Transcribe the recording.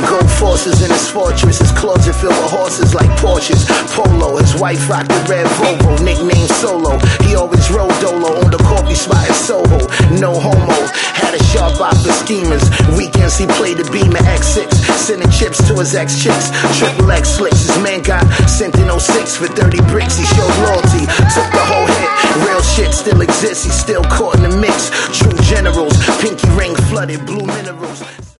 Gold forces in his fortress, his closet filled with horses like Porsches. Polo, his wife rocked the red Volvo, nicknamed Solo. He always rode Dolo on the coffee spot in Soho. No homo, had a sharp eye for schemers. Weekends he played the Beamer X6, sending chips to his ex-chicks. Triple X slicks, his man got sent in 06 for 30 bricks. He showed loyalty